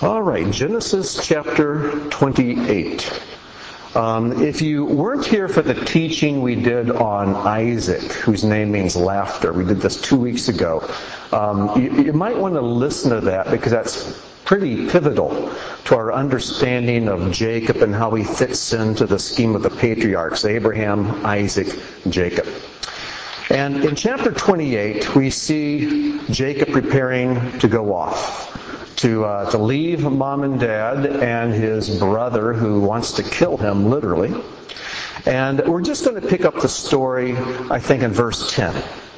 All right, Genesis chapter 28. If you weren't here for the teaching we did on Isaac, whose name means laughter, we did this 2 weeks ago, you might want to listen to that because that's pretty pivotal to our understanding of Jacob and how he fits into the scheme of the patriarchs, Abraham, Isaac, Jacob. And in chapter 28, we see Jacob preparing to go off. To leave mom and dad and his brother who wants to kill him, literally. And we're just going to pick up the story, I think, in verse 10.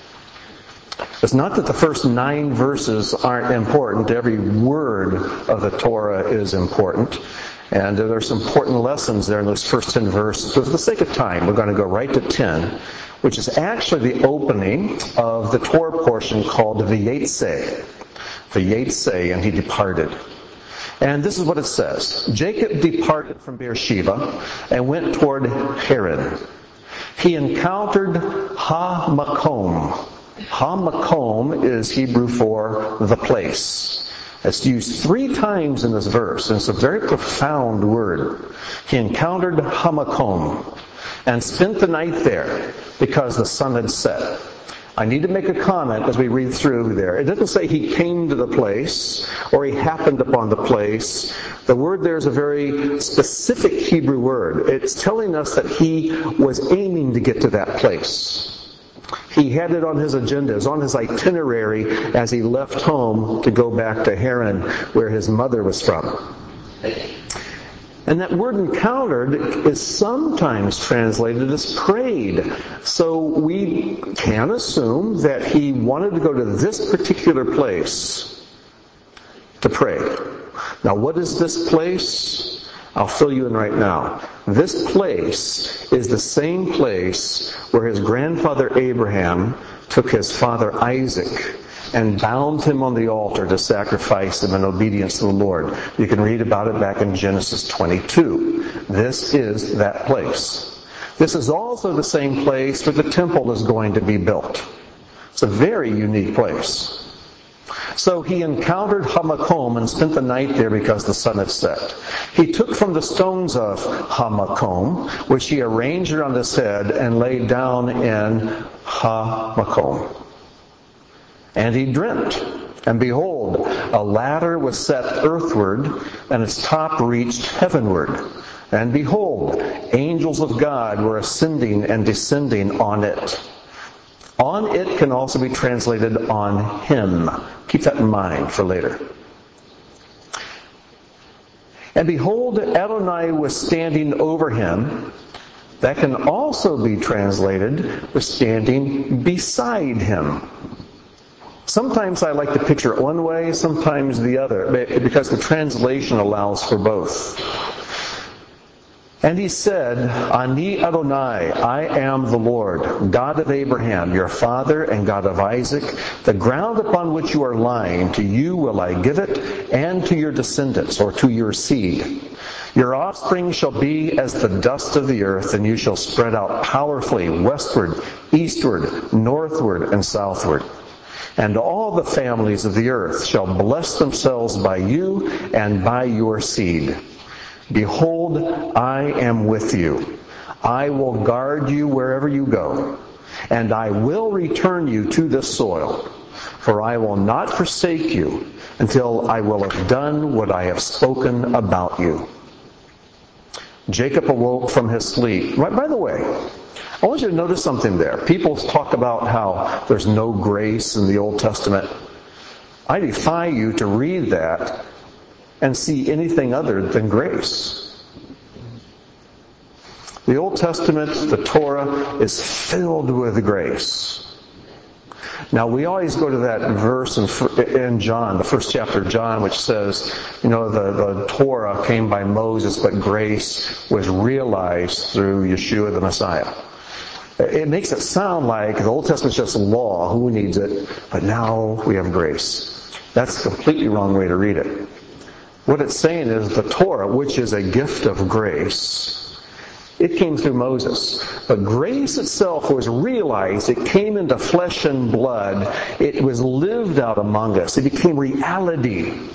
It's not that the first 9 verses aren't important. Every word of the Torah is important. And there's some important lessons there in those first 10 verses. But for the sake of time, we're going to go right to 10, which is actually the opening of the Torah portion called Vayetze. Vayetze, and he departed. And this is what it says. Jacob departed from Beersheba and went toward Haran. He encountered Ha-Makom. Ha-Makom is Hebrew for the place. It's used 3 times in this verse, and it's a very profound word. He encountered Ha-Makom and spent the night there because the sun had set. I need to make a comment as we read through there. It doesn't say he came to the place or he happened upon the place. The word there is a very specific Hebrew word. It's telling us that he was aiming to get to that place. He had it on his agenda, it was on his itinerary as he left home to go back to Haran, where his mother was from. And that word encountered is sometimes translated as prayed. So we can assume that he wanted to go to this particular place to pray. Now, what is this place? I'll fill you in right now. This place is the same place where his grandfather Abraham took his father Isaac and bound him on the altar to sacrifice him in obedience to the Lord. You can read about it back in Genesis 22. This is that place. This is also the same place where the temple is going to be built. It's a very unique place. So he encountered Ha-Makom and spent the night there because the sun had set. He took from the stones of Ha-Makom, which he arranged around his head, and laid down in Ha-Makom. And he dreamt, and behold, a ladder was set earthward, and its top reached heavenward. And behold, angels of God were ascending and descending on it. On it can also be translated on him. Keep that in mind for later. And behold, Adonai was standing over him. That can also be translated was standing beside him. Sometimes I like to picture it one way, sometimes the other, because the translation allows for both. And he said, Ani Adonai, I am the Lord, God of Abraham, your father, and God of Isaac. The ground upon which you are lying, to you will I give it, and to your descendants, or to your seed. Your offspring shall be as the dust of the earth, and you shall spread out powerfully westward, eastward, northward, and southward. And all the families of the earth shall bless themselves by you and by your seed. Behold, I am with you. I will guard you wherever you go, and I will return you to this soil. For I will not forsake you until I will have done what I have spoken about you. Jacob awoke from his sleep. By the way, I want you to notice something there. People talk about how there's no grace in the Old Testament. I defy you to read that and see anything other than grace. The Old Testament, the Torah, is filled with grace. Now, we always go to that verse in John, the first chapter of John, which says, the Torah came by Moses, but grace was realized through Yeshua the Messiah. It makes it sound like the Old Testament's just law, who needs it, but now we have grace. That's a completely wrong way to read it. What it's saying is the Torah, which is a gift of grace, it came through Moses. But grace itself was realized. It came into flesh and blood. It was lived out among us. It became reality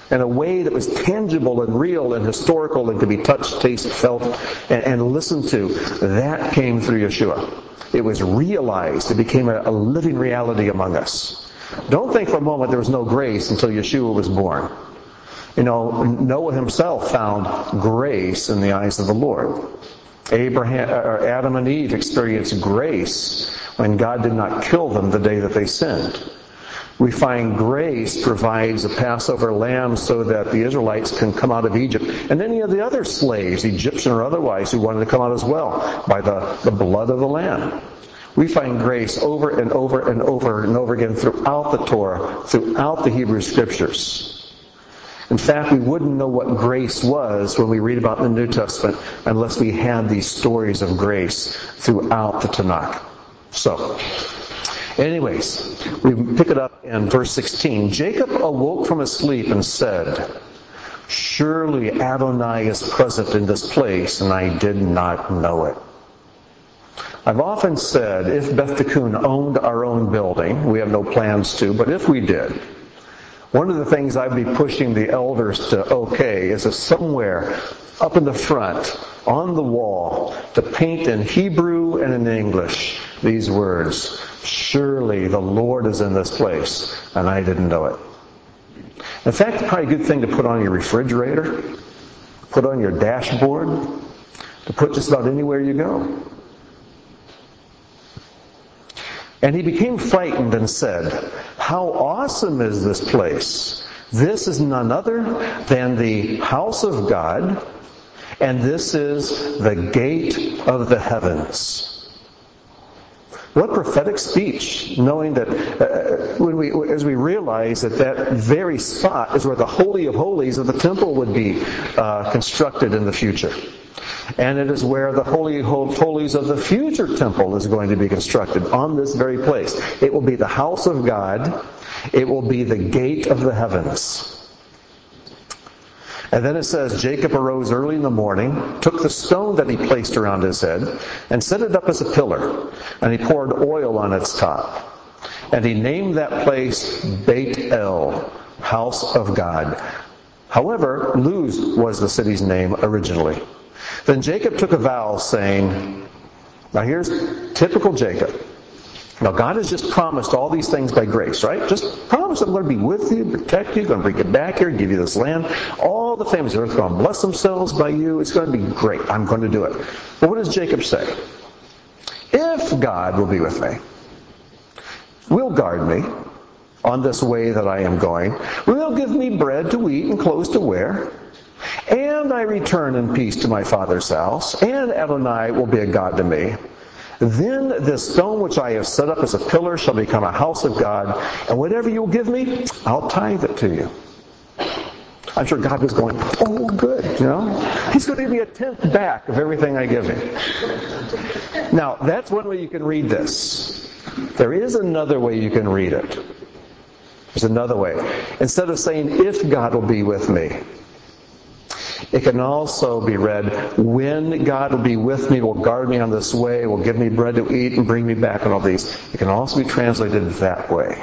in a way that was tangible and real and historical and could be touched, tasted, felt, and listened to. That came through Yeshua. It was realized. It became a living reality among us. Don't think for a moment there was no grace until Yeshua was born. Noah himself found grace in the eyes of the Lord. Adam and Eve experienced grace when God did not kill them the day that they sinned. We find grace provides a Passover lamb so that the Israelites can come out of Egypt. And any of the other slaves, Egyptian or otherwise, who wanted to come out as well by the blood of the lamb. We find grace over and over and over and over again throughout the Torah, throughout the Hebrew Scriptures. In fact, we wouldn't know what grace was when we read about the New Testament unless we had these stories of grace throughout the Tanakh. So, anyways, we pick it up in verse 16. Jacob awoke from his sleep and said, "Surely Adonai is present in this place, and I did not know it." I've often said, if Beth Tikkun owned our own building, we have no plans to, but if we did, one of the things I'd be pushing the elders to is somewhere up in the front, on the wall, to paint in Hebrew and in English these words, "Surely the Lord is in this place, and I didn't know it." In fact, it's probably a good thing to put on your refrigerator, put on your dashboard, to put just about anywhere you go. And he became frightened and said, "How awesome is this place! This is none other than the house of God, and this is the gate of the heavens." What prophetic speech, knowing that as we realize that very spot is where the Holy of Holies of the temple would be constructed in the future. And it is where the Holy of Holies of the future temple is going to be constructed, on this very place. It will be the house of God. It will be the gate of the heavens. And then it says, Jacob arose early in the morning, took the stone that he placed around his head, and set it up as a pillar, and he poured oil on its top. And he named that place Beit El, house of God. However, Luz was the city's name originally. Then Jacob took a vow, saying, now here's typical Jacob. Now God has just promised all these things by grace, right? Just promise I'm going to be with you, protect you, going to bring you back here, give you this land. All the families of the earth are going to bless themselves by you. It's going to be great. I'm going to do it. But what does Jacob say? If God will be with me, will guard me on this way that I am going, will give me bread to eat and clothes to wear, and I return in peace to my father's house, and Adonai will be a God to me, then this stone which I have set up as a pillar shall become a house of God, and whatever you will give me, I'll tithe it to you. I'm sure God was going, oh good, He's going to give me a tenth back of everything I give him. Now, that's one way you can read this. There is another way you can read it. There's another way. Instead of saying, if God will be with me, it can also be read, when God will be with me, will guard me on this way, will give me bread to eat and bring me back on all these. It can also be translated that way.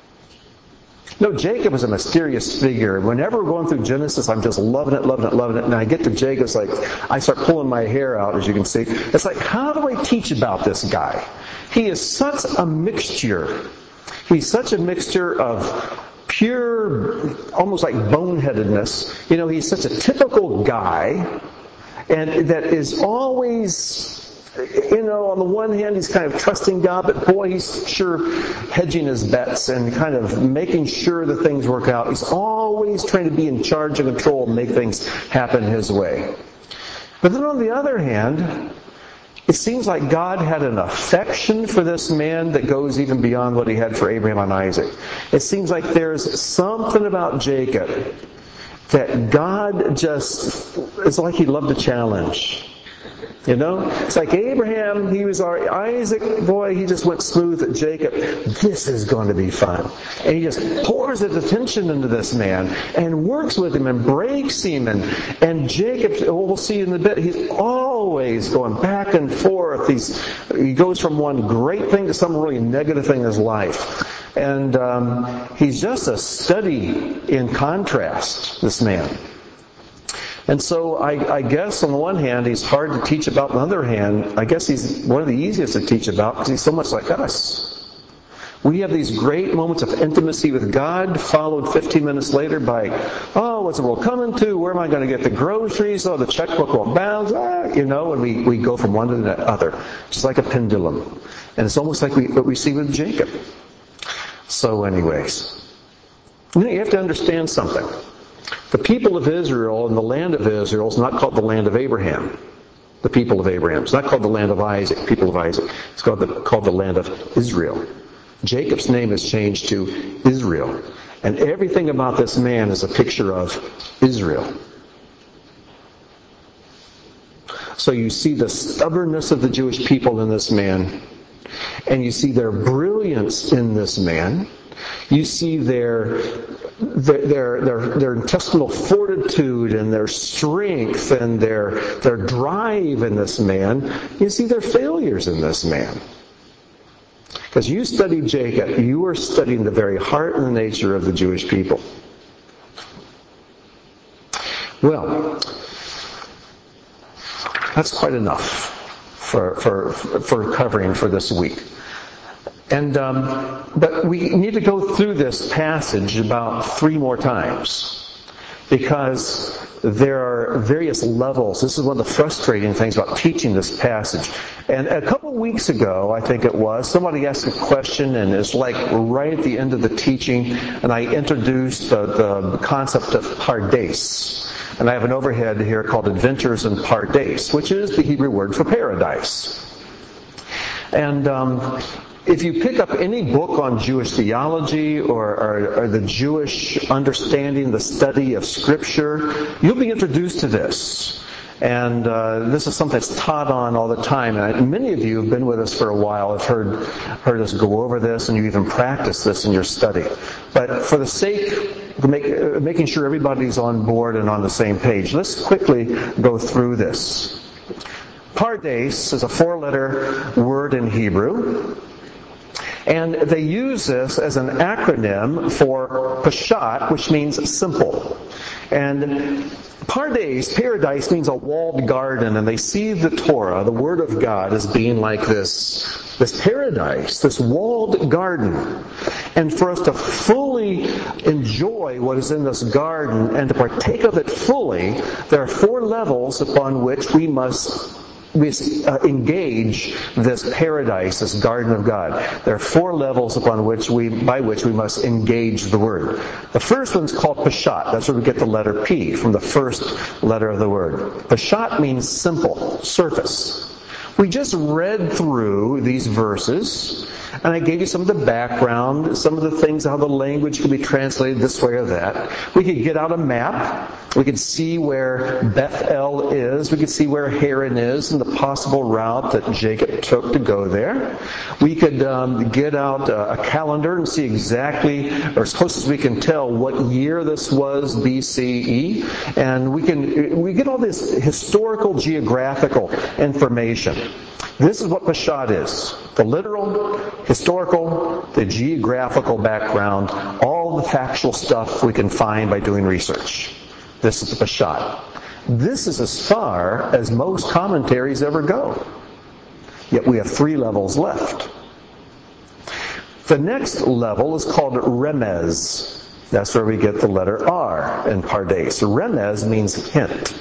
Jacob is a mysterious figure. Whenever we're going through Genesis, I'm just loving it. And I get to Jacob, it's like, I start pulling my hair out, as you can see. It's like, how do I teach about this guy? He is such a mixture. He's such a mixture of pure, almost like boneheadedness. He's such a typical guy, and that is always, on the one hand, he's kind of trusting God, but boy, he's sure hedging his bets and kind of making sure that things work out. He's always trying to be in charge and control and make things happen his way. But then on the other hand, it seems like God had an affection for this man that goes even beyond what he had for Abraham and Isaac. It seems like there's something about Jacob that God just, it's like he loved a challenge. It's like Abraham, he was our Isaac, boy, he just went smooth at Jacob. This is going to be fun. And he just pours his attention into this man and works with him and breaks him. And Jacob, we'll see in a bit, he's always always going back and forth. He goes from one great thing to some really negative thing in his life. And he's just a study in contrast, this man. And so I guess on the one hand he's hard to teach about. On the other hand, I guess he's one of the easiest to teach about because he's so much like us. We have these great moments of intimacy with God, followed 15 minutes later by, what's the world coming to? Where am I going to get the groceries? Oh, the checkbook won't bounce. And we go from one to the other, just like a pendulum. And it's almost like what we see with Jacob. So anyways, you have to understand something. The people of Israel and the land of Israel is not called the land of Abraham. The people of Abraham. It's not called the land of Isaac, people of Isaac. It's called the land of Israel. Jacob's name is changed to Israel. And everything about this man is a picture of Israel. So you see the stubbornness of the Jewish people in this man. And you see their brilliance in this man. You see their intestinal fortitude and their strength and their drive in this man. You see their failures in this man. Because you studied Jacob, you are studying the very heart and the nature of the Jewish people. Well, that's quite enough for covering for this week. And but we need to go through this passage about 3 more times. Because there are various levels. This is one of the frustrating things about teaching this passage. And a couple of weeks ago, I think it was, somebody asked a question, and it's like right at the end of the teaching, and I introduced the concept of Pardes. And I have an overhead here called Adventures in Pardes, which is the Hebrew word for paradise. And if you pick up any book on Jewish theology or the Jewish understanding, the study of Scripture, you'll be introduced to this. And this is something that's taught on all the time. And many of you have been with us for a while, have heard us go over this, and you even practice this in your study. But for the sake of making sure everybody's on board and on the same page, let's quickly go through this. Pardes is a 4-letter word in Hebrew. And they use this as an acronym for Peshat, which means simple. And Pardes, paradise, means a walled garden, and they see the Torah, the Word of God, as being like this paradise, this walled garden. And for us to fully enjoy what is in this garden and to partake of it fully, there are 4 levels upon which we engage this paradise, this garden of God. There are 4 levels by which we must engage the Word. The first one's called Peshat. That's where we get the letter P, from the first letter of the word. Peshat means simple, surface. We just read through these verses, and I gave you some of the background, some of the things, how the language could be translated this way or that. We could get out a map. We could see where Bethel is. We could see where Haran is and the possible route that Jacob took to go there. We could get out a calendar and see exactly, or as close as we can tell, what year this was, BCE. And we get all this historical, geographical information. This is what Peshat is. The literal, historical, the geographical background, all the factual stuff we can find by doing research. This is the Peshat. This is as far as most commentaries ever go. Yet we have 3 levels left. The next level is called Remez. That's where we get the letter R in Pardes. Remez means hint.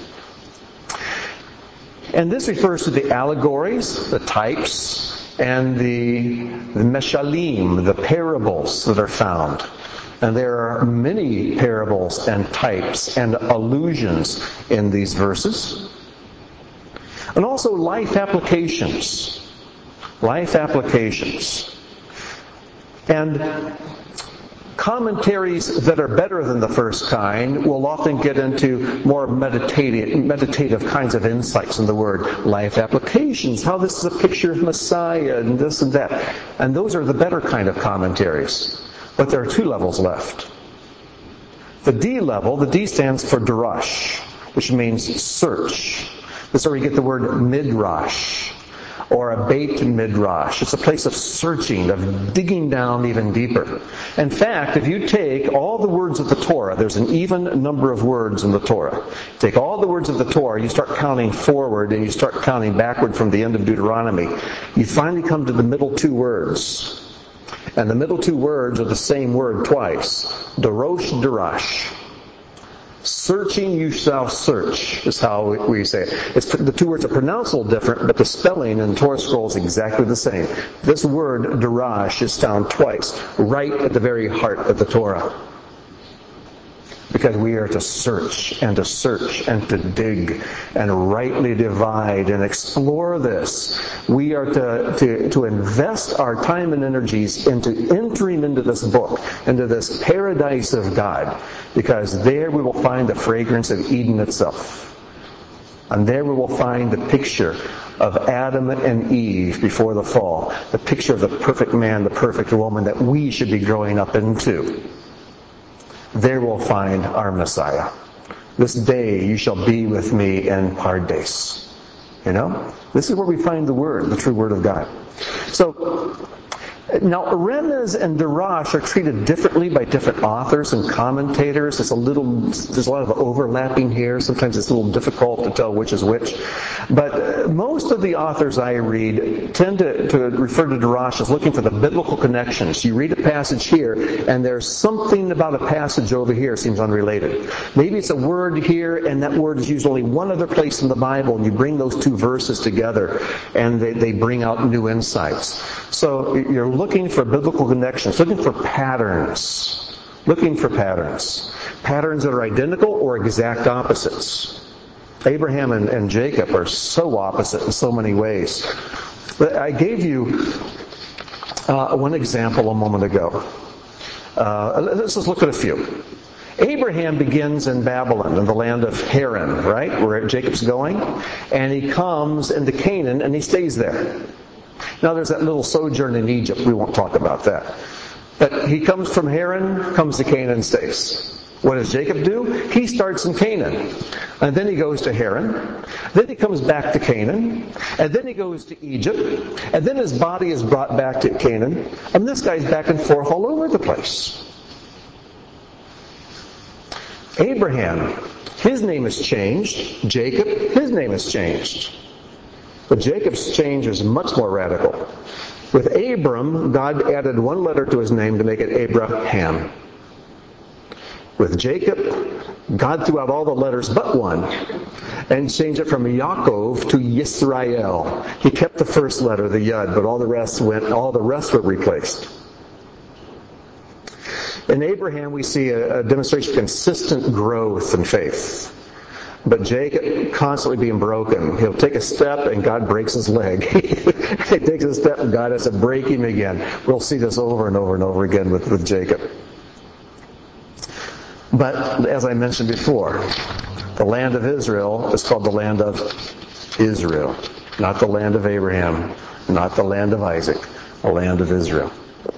And this refers to the allegories, the types, and the meshalim, the parables that are found. And there are many parables and types and allusions in these verses. And also life applications. Life applications. And commentaries that are better than the first kind will often get into more meditative kinds of insights in the word. Life applications, how this is a picture of Messiah and this and that. And those are the better kind of commentaries. But there are 2 levels left. The D level, the D stands for Darash, which means search. This is where we get the word midrash, or a Beit Midrash. It's a place of searching, of digging down even deeper. In fact, if you take all the words of the Torah, there's an even number of words in the Torah. Take all the words of the Torah, you start counting forward, and you start counting backward from the end of Deuteronomy, you finally come to the middle two words. And the middle two words are the same word twice. Dorosh, Darash. Searching you shall search, is how we say it. The two words are pronounced a little different, but the spelling in the Torah scroll is exactly the same. This word, darash, is found twice, right at the very heart of the Torah. Because we are to search and to dig and rightly divide and explore this. We are to invest our time and energies into entering into this book, into this paradise of God, because there we will find the fragrance of Eden itself. And there we will find the picture of Adam and Eve before the fall, the picture of the perfect man, the perfect woman that we should be growing up into. There we'll find our Messiah. This day you shall be with me in Pardes. You know? This is where we find the Word, the true Word of God. So, now, Remez and Darash are treated differently by different authors and commentators. There's a lot of overlapping here. Sometimes it's a little difficult to tell which is which. But most of the authors I read tend to refer to Darash as looking for the biblical connections. You read a passage here, and there's something about a passage over here seems unrelated. Maybe it's a word here, and that word is used only one other place in the Bible, and you bring those two verses together, and they bring out new insights. So you're looking for biblical connections, looking for patterns. Patterns that are identical or exact opposites. Abraham and Jacob are so opposite in so many ways. But I gave you one example a moment ago. Let's just look at a few. Abraham begins in Babylon, in the land of Haran, right, where Jacob's going, and he comes into Canaan and he stays there. Now there's that little sojourn in Egypt. We won't talk about that. But he comes from Haran, comes to Canaan and stays. What does Jacob do? He starts in Canaan. And then he goes to Haran. Then he comes back to Canaan. And then he goes to Egypt. And then his body is brought back to Canaan. And this guy's back and forth all over the place. Abraham, his name is changed. Jacob, his name is changed. But Jacob's change is much more radical. With Abram, God added one letter to his name to make it Abraham. With Jacob, God threw out all the letters but one and changed it from Yaakov to Yisrael. He kept the first letter, the Yud, but all the rest were replaced. In Abraham, we see a demonstration of consistent growth in faith. But Jacob constantly being broken. He'll take a step and God breaks his leg. He takes a step and God has to break him again. We'll see this over and over and over again with Jacob. But as I mentioned before, the land of Israel is called the land of Israel. Not the land of Abraham. Not the land of Isaac. The land of Israel.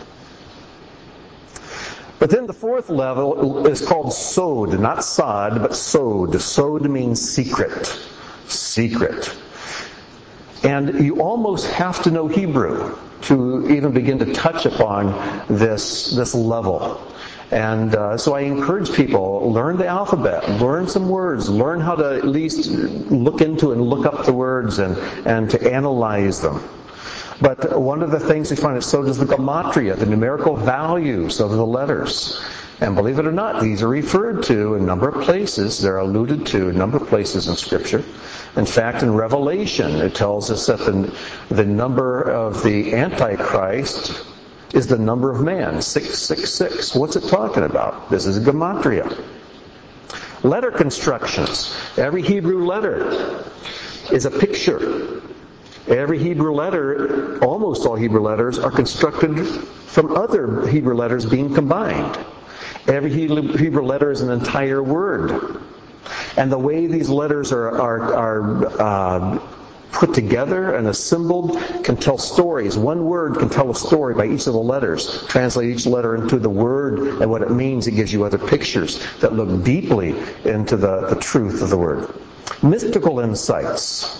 But then the fourth level is called Sod, not Sod, but Sod. Sod means secret. Secret. And you almost have to know Hebrew to even begin to touch upon this level. And so I encourage people, learn the alphabet, learn some words, learn how to at least look into and look up the words and to analyze them. But one of the things we find is so does the gematria, the numerical values of the letters. And believe it or not, these are referred to in a number of places. They're alluded to in a number of places in Scripture. In fact, in Revelation, it tells us that the number of the Antichrist is the number of man, 666. What's it talking about? This is a gematria. Letter constructions. Every Hebrew letter is a picture. Every Hebrew letter, almost all Hebrew letters, are constructed from other Hebrew letters being combined. Every Hebrew letter is an entire word. And the way these letters are put together and assembled can tell stories. One word can tell a story by each of the letters. Translate each letter into the word and what it means. It gives you other pictures that look deeply into the truth of the word. mystical insights.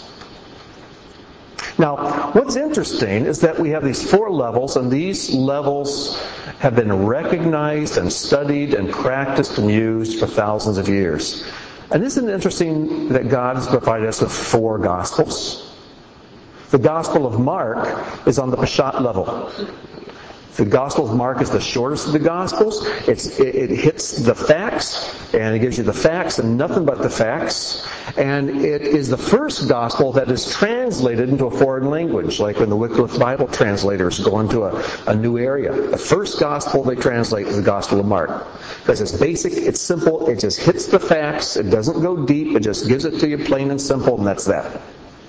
Now, what's interesting is that we have these 4 levels, and these levels have been recognized and studied and practiced and used for thousands of years. And isn't it interesting that God has provided us with 4 Gospels? The Gospel of Mark is on the Peshat level. The Gospel of Mark is the shortest of the Gospels. It hits the facts, and it gives you the facts and nothing but the facts. And it is the first Gospel that is translated into a foreign language, like when the Wycliffe Bible translators go into a new area. The first Gospel they translate is the Gospel of Mark. Because it's basic, it's simple, it just hits the facts, it doesn't go deep, it just gives it to you plain and simple, and that's that.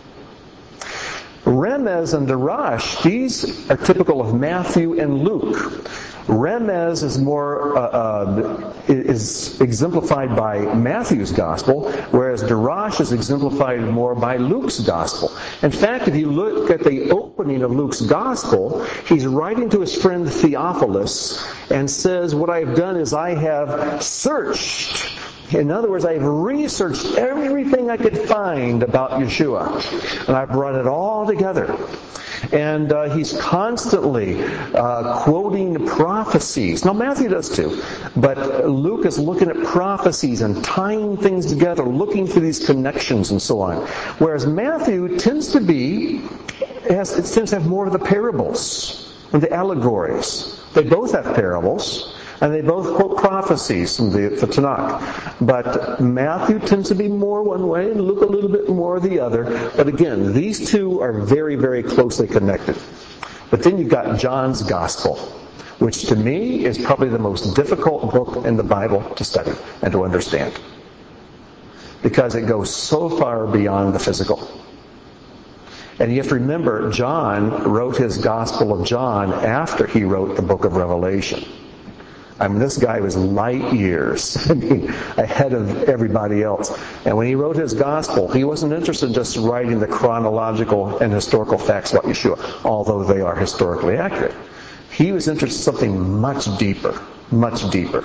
Remez and Darash, these are typical of Matthew and Luke. Remez is more is exemplified by Matthew's gospel, whereas Darash is exemplified more by Luke's gospel. In fact, if you look at the opening of Luke's gospel, he's writing to his friend Theophilus and says, "What I have done is I have searched." In other words, I've researched everything I could find about Yeshua, and I've brought it all together. And he's constantly quoting prophecies. Now, Matthew does too, but Luke is looking at prophecies and tying things together, looking for these connections and so on. Whereas Matthew tends to have more of the parables and the allegories. They both have parables. And they both quote prophecies from the Tanakh. But Matthew tends to be more one way and Luke a little bit more the other. But again, these two are very, very closely connected. But then you've got John's Gospel, which to me is probably the most difficult book in the Bible to study and to understand. Because it goes so far beyond the physical. And you have to remember, John wrote his Gospel of John after he wrote the book of Revelation. I mean, this guy was light years ahead of everybody else. And when he wrote his gospel, he wasn't interested in just writing the chronological and historical facts about Yeshua, although they are historically accurate. He was interested in something much deeper, much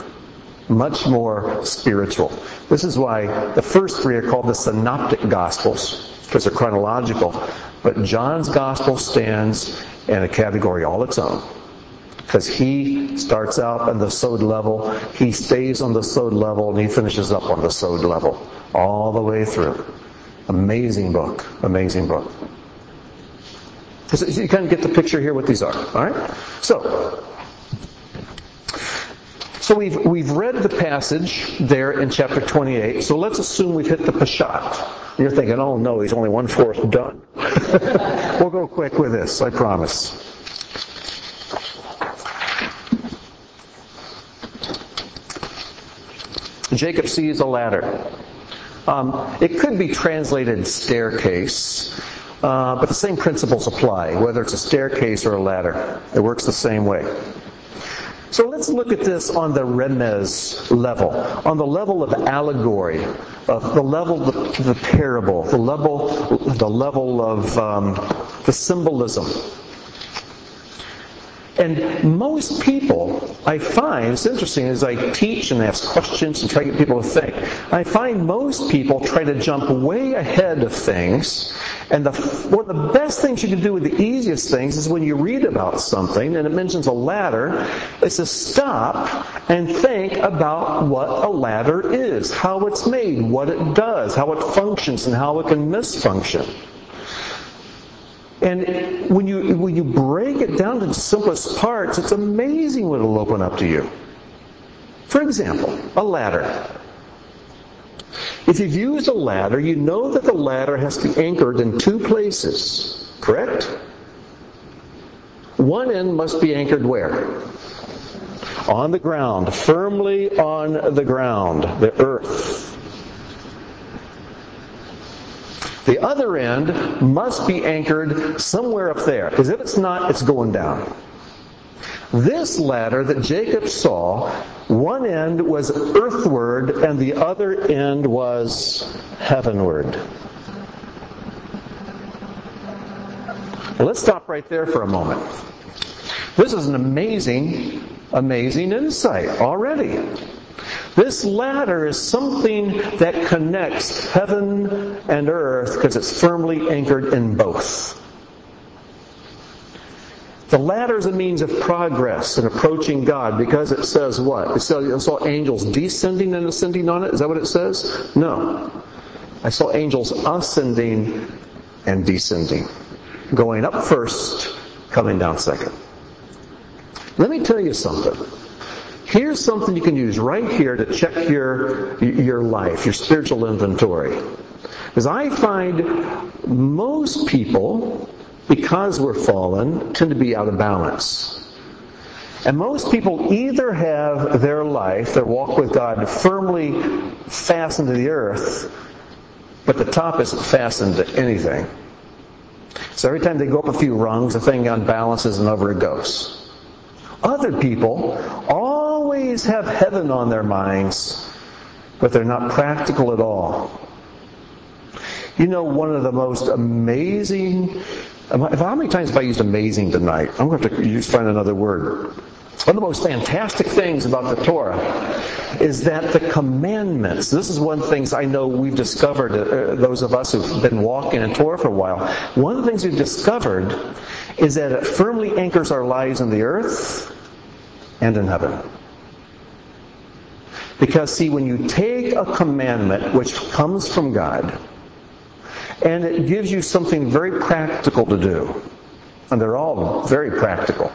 more spiritual. This is why the first 3 are called the Synoptic Gospels, because they're chronological. But John's gospel stands in a category all its own. Because he starts out on the Sod level, he stays on the Sod level, and he finishes up on the Sod level. All the way through. Amazing book. Amazing book. So you kind of get the picture here what these are. Alright? So we've read the passage there in chapter 28. So let's assume we've hit the Peshat. You're thinking, oh no, he's only 1/4 done. We'll go quick with this, I promise. Jacob sees a ladder. It could be translated staircase, but the same principles apply, whether it's a staircase or a ladder. It works the same way. So let's look at this on the remez level, on the level of allegory, of the level of the parable, the level of the symbolism. And most people, I find, it's interesting as I teach and ask questions and try to get people to think, I find most people try to jump way ahead of things. And one of the best things you can do with the easiest things is when you read about something and it mentions a ladder, is to stop and think about what a ladder is, how it's made, what it does, how it functions, and how it can misfunction. And when you break it down to the simplest parts, it's amazing what it'll open up to you. For example, a ladder. If you've used a ladder, you know that the ladder has to be anchored in 2 places, correct? One end must be anchored where? On the ground, firmly on the ground, the earth. The other end must be anchored somewhere up there, because if it's not, it's going down. This ladder that Jacob saw, one end was earthward and the other end was heavenward. Well, let's stop right there for a moment. This is an amazing insight already. This ladder is something that connects heaven and earth because it's firmly anchored in both. The ladder is a means of progress in approaching God because it says what? It saw angels descending and ascending on it? Is that what it says? No. I saw angels ascending and descending. Going up first, coming down second. Let me tell you something. Here's something you can use right here to check your life, your spiritual inventory. Because I find most people, because we're fallen, tend to be out of balance. And most people either have their life, their walk with God, firmly fastened to the earth, but the top isn't fastened to anything. So every time they go up a few rungs, the thing unbalances and over it goes. Other people always have heaven on their minds, but they're not practical at all. You know, one of the most amazing... How many times have I used amazing tonight? I'm going to have to find another word. One of the most fantastic things about the Torah is that the commandments, this is one of the things I know we've discovered, those of us who've been walking in Torah for a while, one of the things we've discovered is that it firmly anchors our lives on the earth and in heaven. Because, see, when you take a commandment which comes from God, and it gives you something very practical to do, and they're all very practical,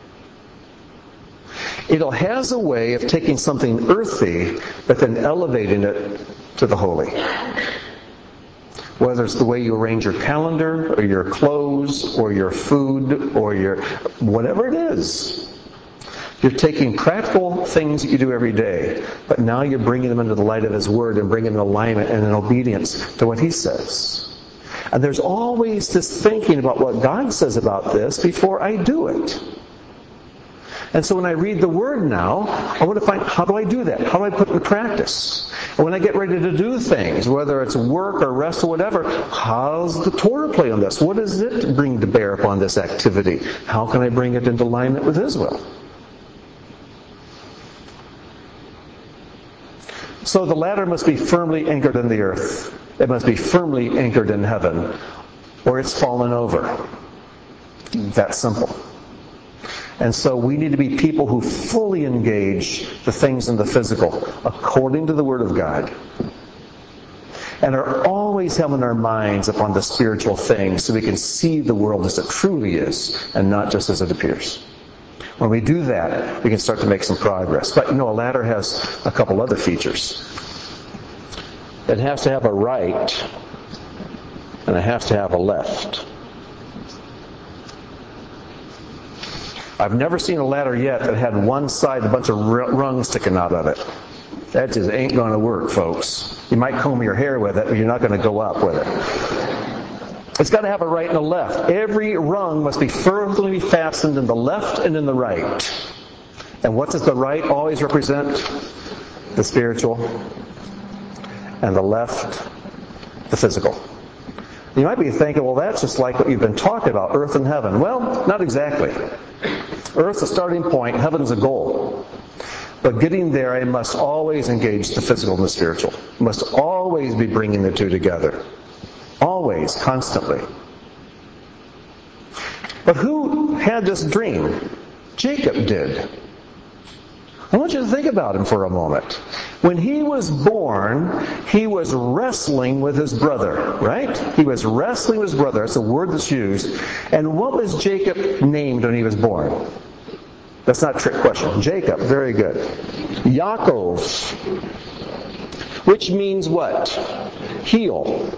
it has a way of taking something earthy, but then elevating it to the holy. Whether it's the way you arrange your calendar, or your clothes, or your food, or your whatever it is. You're taking practical things that you do every day, but now you're bringing them into the light of His Word and bringing them in alignment and in obedience to what He says. And there's always this thinking about what God says about this before I do it. And so when I read the Word now, I want to find, how do I do that? How do I put it in practice? And when I get ready to do things, whether it's work or rest or whatever, how's the Torah play on this? What does it bring to bear upon this activity? How can I bring it into alignment with His will? So the ladder must be firmly anchored in the earth. It must be firmly anchored in heaven, or it's fallen over. That's simple. And so we need to be people who fully engage the things in the physical according to the Word of God. And are always having our minds upon the spiritual things so we can see the world as it truly is and not just as it appears. When we do that, we can start to make some progress. But a ladder has a couple other features. It has to have a right, and it has to have a left. I've never seen a ladder yet that had one side, a bunch of rungs sticking out of it. That just ain't going to work, folks. You might comb your hair with it, but you're not going to go up with it. It's got to have a right and a left. Every rung must be firmly fastened in the left and in the right. And what does the right always represent? The spiritual. And the left, the physical. You might be thinking, well, that's just like what you've been talking about, earth and heaven. Well, not exactly. Earth's a starting point, heaven's a goal. But getting there, I must always engage the physical and the spiritual. I must always be bringing the two together. Always, constantly. But who had this dream? Jacob did. I want you to think about him for a moment. When he was born, he was wrestling with his brother, right? He was wrestling with his brother. That's a word that's used. And what was Jacob named when he was born? That's not a trick question. Jacob, very good. Yaakov, which means what? Heel.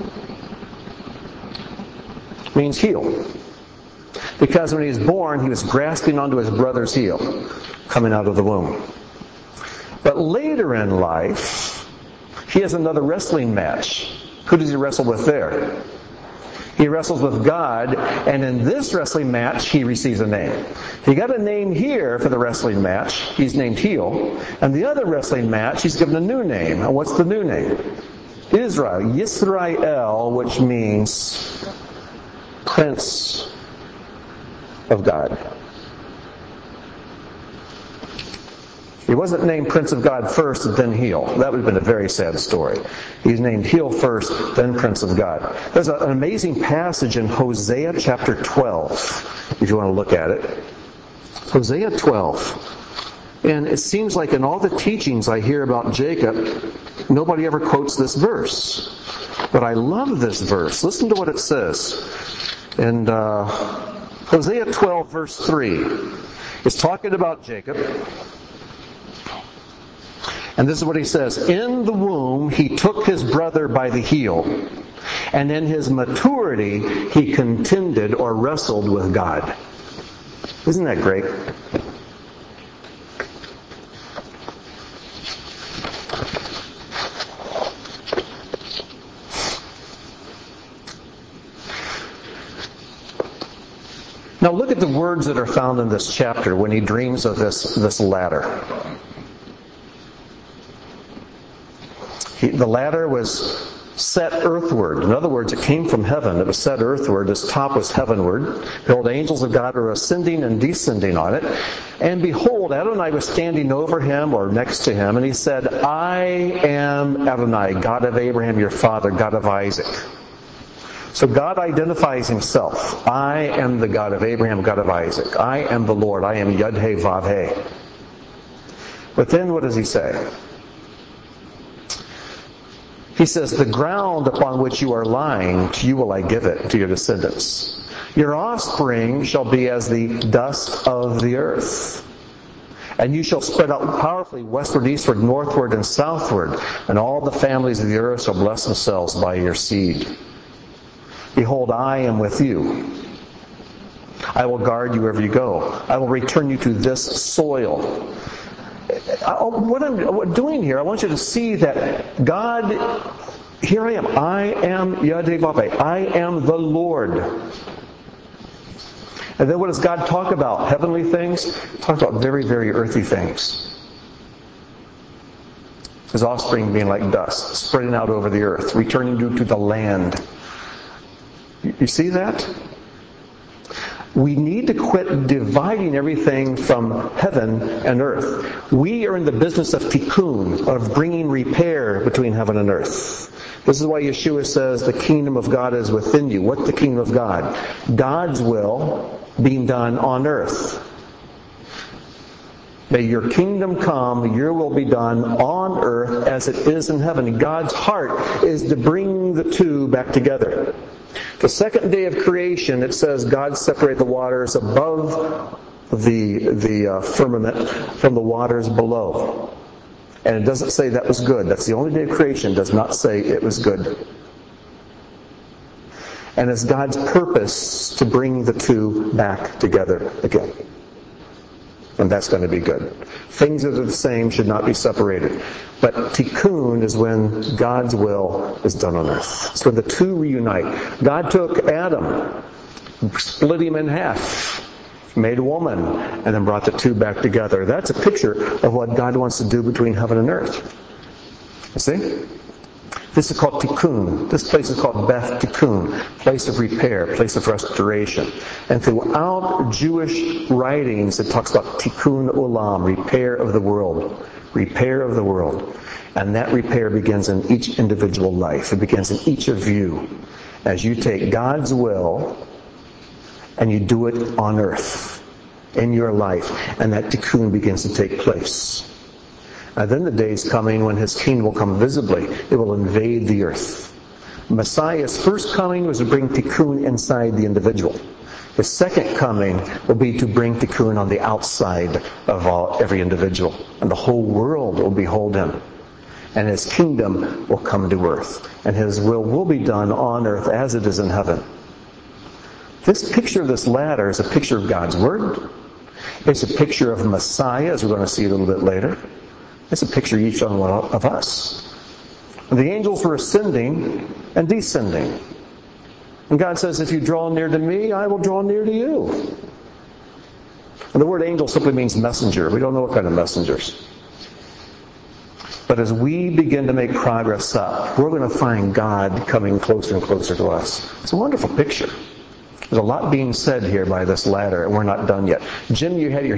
Means heel. Because when he was born, he was grasping onto his brother's heel, coming out of the womb. But later in life, he has another wrestling match. Who does he wrestle with there? He wrestles with God, and in this wrestling match, he receives a name. He got a name here for the wrestling match. He's named Heel. And the other wrestling match, he's given a new name. And what's the new name? Israel. Yisrael, which means Prince of God. He wasn't named Prince of God first and then Heel. That would have been a very sad story. He's named Heel first, then Prince of God. There's an amazing passage in Hosea chapter 12, if you want to look at it. Hosea 12. And it seems like in all the teachings I hear about Jacob, nobody ever quotes this verse. But I love this verse. Listen to what it says. In Hosea 12, verse 3. It's talking about Jacob. And this is what he says. In the womb he took his brother by the heel, and in his maturity he contended or wrestled with God. Isn't that great? Now look at the words that are found in this chapter when he dreams of this ladder. The ladder was set earthward. In other words, it came from heaven. It was set earthward. Its top was heavenward. Behold, angels of God were ascending and descending on it. And behold, Adonai was standing over him or next to him, and he said, I am Adonai, God of Abraham your father, God of Isaac. So God identifies himself. I am the God of Abraham, God of Isaac. I am the Lord. I am Yud-Heh, Vav-Heh. But then what does he say? He says, the ground upon which you are lying, to you will I give it, to your descendants. Your offspring shall be as the dust of the earth. And you shall spread out powerfully westward, eastward, northward, and southward. And all the families of the earth shall bless themselves by your seed. Behold, I am with you. I will guard you wherever you go. I will return you to this soil. What I'm doing here, I want you to see that God, here I am. I am Yad-Heh Vav-Heh. I am the Lord. And then what does God talk about? Heavenly things? He talks about very, very earthy things. His offspring being like dust, spreading out over the earth, returning to the land. You see that? We need to quit dividing everything from heaven and earth. We are in the business of tikkun, of bringing repair between heaven and earth. This is why Yeshua says the kingdom of God is within you. What's the kingdom of God? God's will being done on earth. May your kingdom come, your will be done on earth as it is in heaven. God's heart is to bring the two back together. The second day of creation, it says God separated the waters above the firmament from the waters below. And it doesn't say that was good. That's the only day of creation. It does not say it was good. And it's God's purpose to bring the two back together again. And that's going to be good. Things that are the same should not be separated. But tikkun is when God's will is done on earth. It's when the two reunite. God took Adam, split him in half, made a woman, and then brought the two back together. That's a picture of what God wants to do between heaven and earth. You see? This is called tikkun. This place is called Beth Tikkun, place of repair, place of restoration. And throughout Jewish writings, it talks about tikkun olam, repair of the world. Repair of the world. And that repair begins in each individual life. It begins in each of you. As you take God's will and you do it on earth, in your life, and that tikkun begins to take place. And then the day is coming when His kingdom will come visibly. It will invade the earth. Messiah's first coming was to bring tikkun inside the individual. His second coming will be to bring tikkun on the outside of every individual. And the whole world will behold Him. And His kingdom will come to earth. And His will be done on earth as it is in heaven. This picture of this ladder is a picture of God's Word. It's a picture of Messiah, as we're going to see a little bit later. It's a picture of each one of us. The angels were ascending and descending. And God says, if you draw near to me, I will draw near to you. And the word angel simply means messenger. We don't know what kind of messengers. But as we begin to make progress up, we're going to find God coming closer and closer to us. It's a wonderful picture. There's a lot being said here by this ladder, and we're not done yet. Jim, you had your